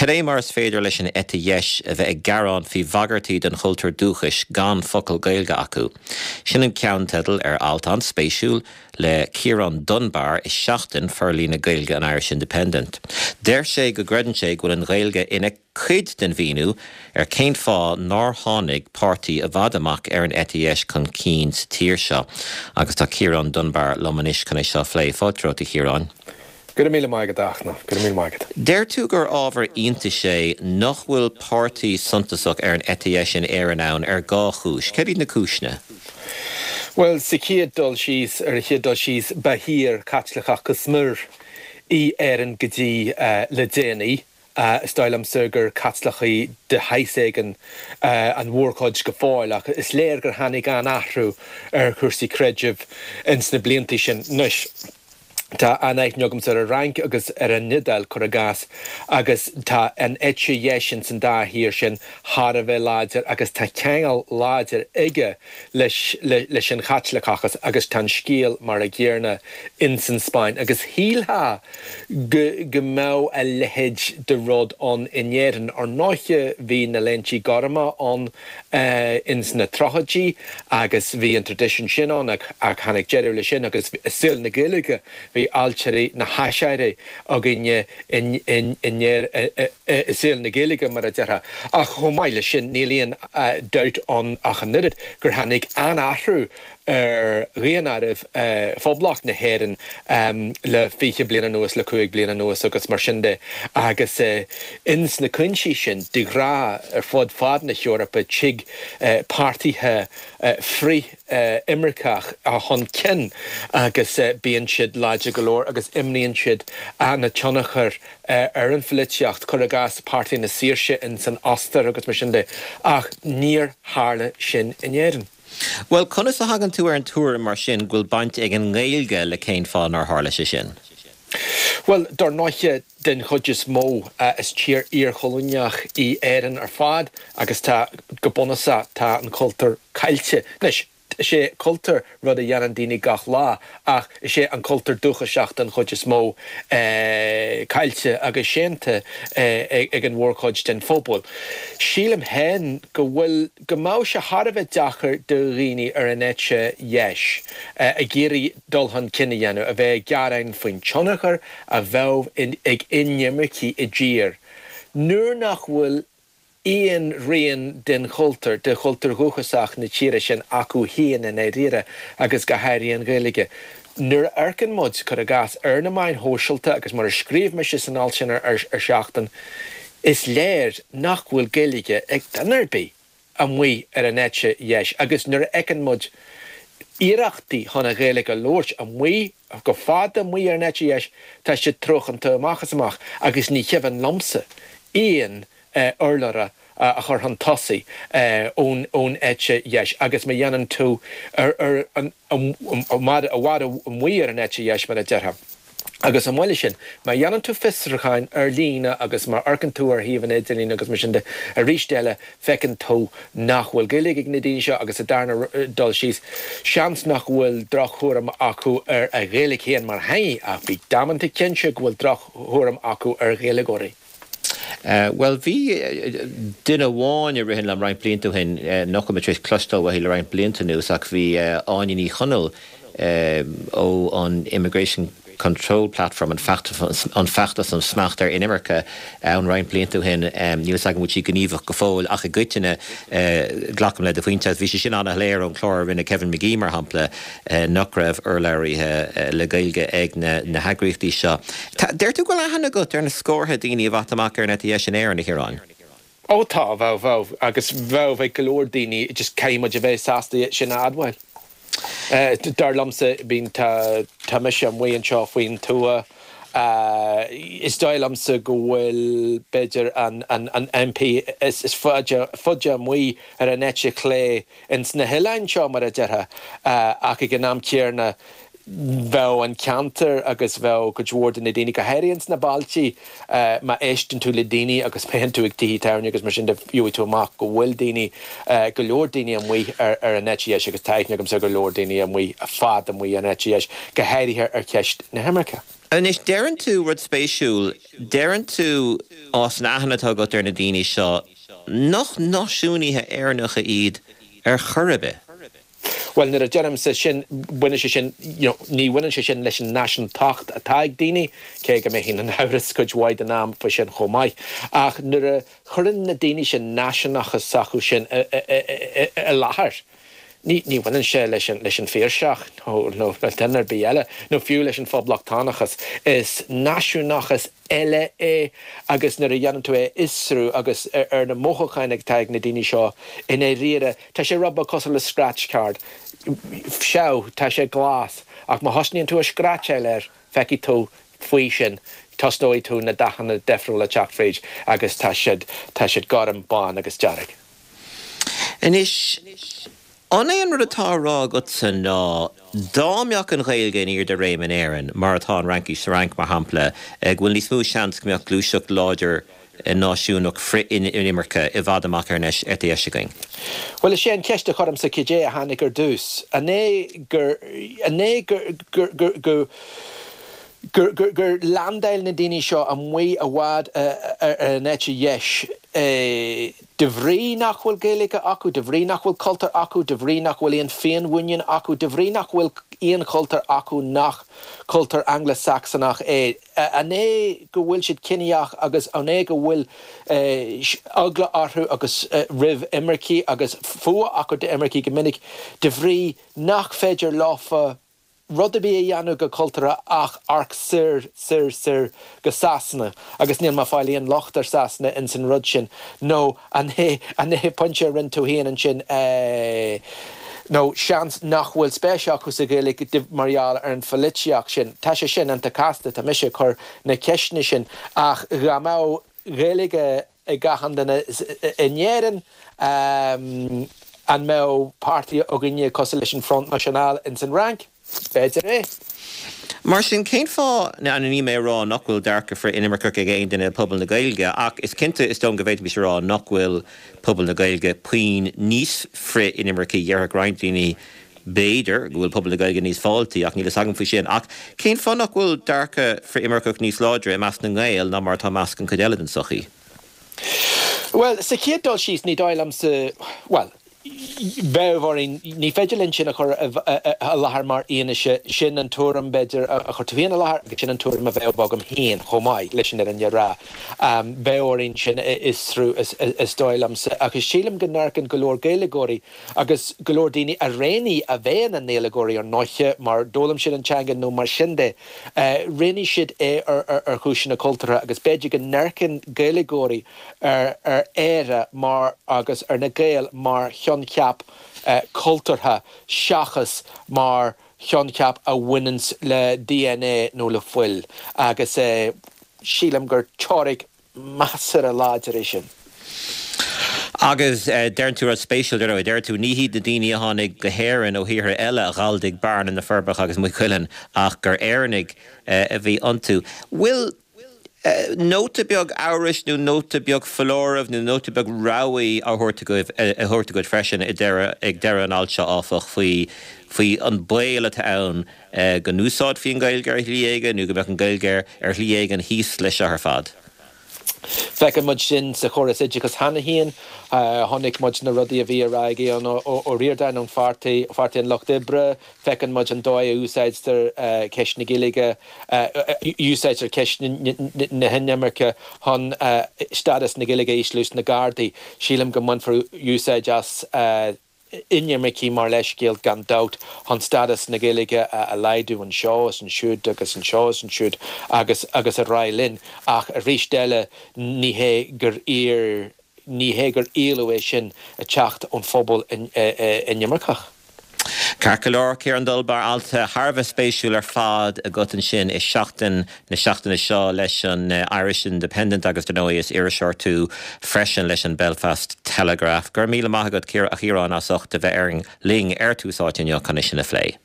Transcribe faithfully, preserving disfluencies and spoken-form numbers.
Cadé mars féidir leis an ete yes a bheith ag garán fi vagartí den chultúr dúchais gan focail gailge acu. Sin an ceann tedal ar Altan spéisiúil le Ciarán Dunbar is seachtain fearlína gailge an Irish Independent. Déir sé go greidann sé go an gailge ina chuid den bhíniú ar céint fá ná tháinig pártaí a bhfad amach ar an ete yes chun cín sa tír seo. Agus tá Ciarán Dunbar lomanis chun é seo phlé fátró i Ciarán. Good mille maigad achna, good mille maigad. Déir tú gur ábhar ionta sé nach bhfuil pártaí suntasach ar an ete yes in éireann ann ar gá chúis. Céad na cúisne? Well, sa chéad dul síos ar a chéad dul síos bahír catlachach go smur í éireann go dtí uh, le déanaí. Uh, Stáilm sugur catlachaí de haiségan uh, an mhórcóid go fáilach. Is léir gur hanig an ahrú ar chuirsaí creidimh ins na bliantí sin nuis. Tá anait neogam ar a rank agus ar a nidal chur a gas agus tá an etche yesin san dá hir sin har a bheith láidir agus tá ceangal láidir ige leis leis an chatlachachas agus tá scíal mar a ggéarna in san Spáin agus hílha go mau a lehéid de rod an inéan ar náithe hí na lentí garma an uh, in na trochadí agus hí an tradition sin an ag hanig jeir le sin agus sil na gilige hí alchari na haishaire aginne in in in near sil na gaelige mar a deartha ach chomaile sin nílíon duit an ach an nid gur hanig an ahrú er réanarif uh, fóblach na héireann um, le fiche bliana nuas le cuaig bliana nuas agus mar sin de agus uh, ins na cuinsí sin de gra ar fód fad na Europa chig uh, partíthe uh, frí uh, immercach a hon kin agus uh, bíon siad láide golóir agus imníonn siad a na tionachar uh, ar an filiteacht chur a gas partí na síirse in san Ostar agus mar sin de ach níor hále sin in éireann. Well, conas a hagan tú ar an túr mar sin ghfuil baint ag an ngéilge le céin fáin ar hála sé sin? Well, dar náithe den chudjas mó uh, is tír ír cholúneach í éireann ar fad agus tá go bonasa tá an cultúr caiilte. Nes, sé cultúr rud a dhéanann daoine gach lá ach sé an cultúr dúchaseach den chudjas mó uh, caiilte agus sénta uh, ag, ag an mhórcóid den fóbal. Sílam hen go bhfuil go má se harbheith dachar do riine ar an etche yes uh, a géirí dulhan cinenne dhéanú a bheith gearainn faoin tionachar a bheith in, ag innimircí i ddír. Nuair nach bhfuil Ian rian den chultúr, de chultúr gúchasach na tíre sin acu hían in éire agus go hairíon gailige. Nuair arcan mud chur a gas ar na main hóisialta agus mar a scríomh me sin an sin ar, ar, ar seachtain, is léir nach bhfuil gailige ag danarbí a mui ar an etche yes agus nuair ecan mud iirechtaí honna gailige lóirt a mui go fád a mui ar an etche yes tá sé troch an tuamachas amach agus ní cheann lomsa íon Uh, urlara uh, a chur han tosaí uh, ón ón etche yes agus me dhéanann tú ar ar an a bhhad a muir an etche yes mar a deartha. Agus an bhile sin, me dhéanann tú fistracháin ar lína agus mar arcan tú ar híomhan éidirlín agus mar sin de a rístéile fecinn tú nach bhfuil gailig ag na daoine seo agus a darna dul síos seans nach bhfuil droch thuairim acu ar a ghélig chéan mar hain ach bhí damananta cinse bhfuil droch thuairim acu ar ghéligóirí. Uh, well, bhí uh, duine bháin ar rihin le rain blianta hin uh, nach go tris clustal bhí le rain blianta nús ach bhí uh, áin í chonel ó an Immigration Control Platform an feachtas an smacht ar in America an rain blianta hin um, níos agam bhí gníomhach go fóil ach a gcuiteine uh, glacham le do faointe bhí sé sin anna léir an chlár rinne Kevin McGee mar hampla uh, nach raibh urlairithe uh, le gailge ag na, na hagraíochtaí seo. Déir tú go le hana go ar na scórtha daoine bhat amach ar na tí sin éir na Chiarán? Ó tá bheh bheh agus bheh bheith golóir daoine just céimiid a bheith sásta sin adhail. Uh, dar lamsa bín tá tá me sem mhaon seo faoin túa uh, is dóil lamsa go bhfuil beidir an, an, an M P is, is fudja mui ar an etche clé ins na Hillain seo mar a deartha uh, ach ag an am céarna bheith an cantar agus bheith go dúir na daine go héiríonn na baltí má éistin tú le daine agus pean tú ag tíí teirne agus mar sin de fiú tú amach go bhfuil daine go leor daine an mhaí ar ar an nettíis agus taithne agam sa go leor daine an mhaí a fad an mhaí an nettíis go héirithe ar ceist na Heimirice. An is dearan tú rud spéisiúil, dearan tú os nachanatá go ar na daine seo nach náisiúnithe airnacha iad ar churbe. Well, na a genam sa sin winne se sin, you know, ní winne se sin leis an national tacht a taig daine, cé go mé hín an hauras go dwaid an am fa sin chomai. Ach, na a churin na daine sin nationachas sachu sin a lahar. Ní ní winne se leis an leis an féirseach, no, no, tenner biele, no fiú leis an foblachtanachas, is nationachas ele é agus na a dhéanam tú é isrú agus ar na mochachain ag taig na daine seo in é riire, tá sé rabba cosal le scratch card. Seo tá sé glas ach má hosníonn tú a scratch eile feici tú faoi sin tosdói tú na dachan na defriúil le teachfréid agus tá siad tá siad garam bán agus dearg. Inis an éon rud atá rá gutsa ná dámbeach an ghailge níor de réim an éireann mar atá an ranki sa rank mar hampla ag bhfuil níos mú seans go mbeadh glúiseach láidir náisiúnach fri in Imirce I bhfad amach ar nes ar éisigain. Well, is sé an ceiste chum sa cé a hánig gur dús. A né gur a né gur gur gur gur gur gur gur landail na daine seo an mhaí a bhfad ar nete dheis. De bhrí nach bhfuil Gaeilge acu, de bhrí nach bhfuil cultar acu, de bhrí nach bhfuil íon féin bhuiin acu, de bhrí nach bhfuil íon cultar acu nach cultar Anglo-Saxonach é. A né go bhfuil siad cineach agus a né go bhfuil agla arthú agus rih Imirce agus fua acu de Imirce go minic, de bhrí nach féidir láfa rud a bí a dhéanú go cultúra ach arc sir, sir, sir go Sasna, agus níl má fáilíon lochtar Sasna in san rud sin. No, an hé an hé punche rinn tú héan an sin eh, no, seans nach bhfuil spéisiach chus a Gaeilge dibh marial ar an fallitiach sin. Tá sé sin an ta casta tá mise chur na ceisne sin ach gamá Gaeilge i gahan dana inéan um, an mé party a gine Coalition Front National in san rank. Beidir é. Mar sin cén fá na an ní mé rá nach bhfuil dearcha fri Imirce ag éon duine pobl na Gaeilge ach is cinnte is dom go bhéit mis rá nach bhfuil pobl na Gaeilge puin níos fri Imirce dhearcha grindíní béidir bhfuil pobl na Gaeilge níos fáiltaí ach níl sagan faoi sin ach cén fá nach bhfuil dearcha fri Imirce níos láidre i meas na Gael ná mar tá meas an cadeile den sochaí. Well, sa chéaddul síos ní dáilam sa well Bheithharing ní féidirlinn sin a chur a lahar mar aanaise sin an túram beidir a chur tuhéana lahar agus sin an túram a bheith bagam héan chomáid leis sin ar an rá. Bheithharing sin is trú is dóilam agus sílam go nárcan go leor Gaeilgeoirí agus go leor daoine a réí a bhéan an néalagóirí ar náithe mar dólam sin an teangan nó mar sin de. Réní siad é ar chúis na cultúra agus beidir go nárcan Gaeilgeoirí ar éire mar agus ar na Gael mar ceap uh, cultúrtha seachas mar ceap a bhainens le D N A nó le foiil agus uh, sílam gur teoraigh massar a láidir sin. Agus uh, deirn tú a spéisiúil ar deir tú níhí de daine a tháinig go héireann ó híre eile a gáildigh barn in na Ferbach agus mu chuileann ach gur éirnig uh, a bhí antú. Will Uh, nota beag áris nó nota beag falóramh nó nota beag ráí a thuirteagoibh a thuirteagoid freisin ag deire an áilte áfach faoi faoi an béile ann uh, go núsáid faoin Gaeilge ar Ghléige nó go bheith an Gaeilge ar Ghléige an híos leis ar fad. Feice mud sin sa choras idirchas hana híon tháinig mud na rudaí a bhí a raige an ó riordain an fartaí fartaí an Loch Dibre, feiceann mud an dóid úsáidtar ceis na Gaeilge úsáidtar ceis na Hinnemirce hon stadas na Gaeilge íslús na Gardaí, sílam go mun for úsáid as Imirce mar leis géal gan dat hon stadas na Gaeilge a leidú an seo an siúd agus an seo an siúd agus agus a rálinn ach a rís déile ní hé gur ír ní hé gur ílué sin a teacht an phobal in Imirceach. Carcalór céar an dulbar alta Harbh spéisiúil ar fad a gotain sin is seachtain na seachtainna seo leis an Irish Independent agus den is iriseoir tú freisin leis an Belfast Telegraph. Gur míle maithagad céar a chiarán as ucht a bheith ar an ling ar túsáitinne chuna sin na phlé.